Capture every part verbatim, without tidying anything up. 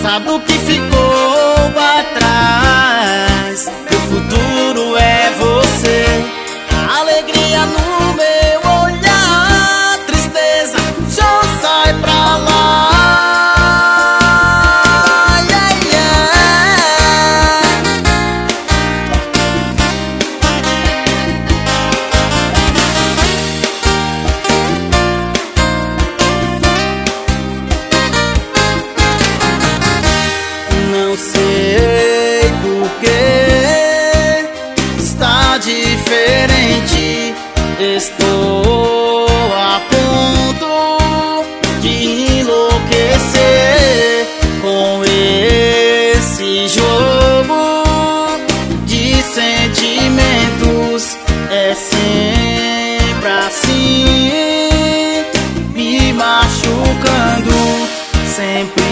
passado que ficou pra trás. O futuro é você. A alegria no meu olhar, tristeza já sai pra lá. Yeah, yeah. Não sei porquê está diferente. Estou a ponto de enlouquecer com esse jogo de sentimentos. É sempre assim, me machucando, sempre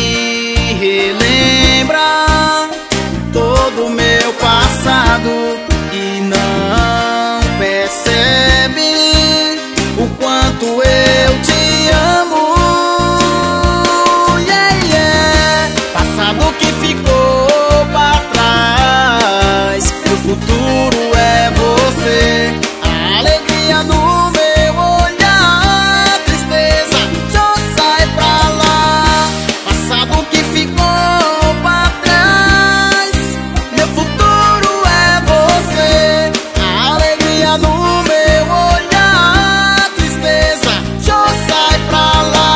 relembra todo o meu passado e não percebe o quanto eu te amo. Yeah, yeah. Passado que ficou pra trás, o futuro é você. A alegria no meu olhar, tristeza já sai pra lá. Passado que ficou pra trás, meu futuro é você. A alegria no meu olhar, tristeza já sai pra lá.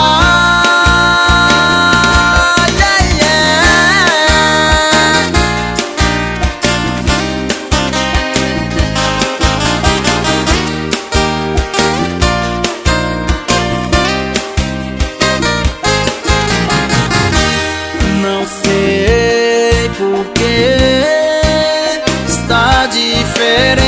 Yeah, yeah. Não sei porquê está diferente.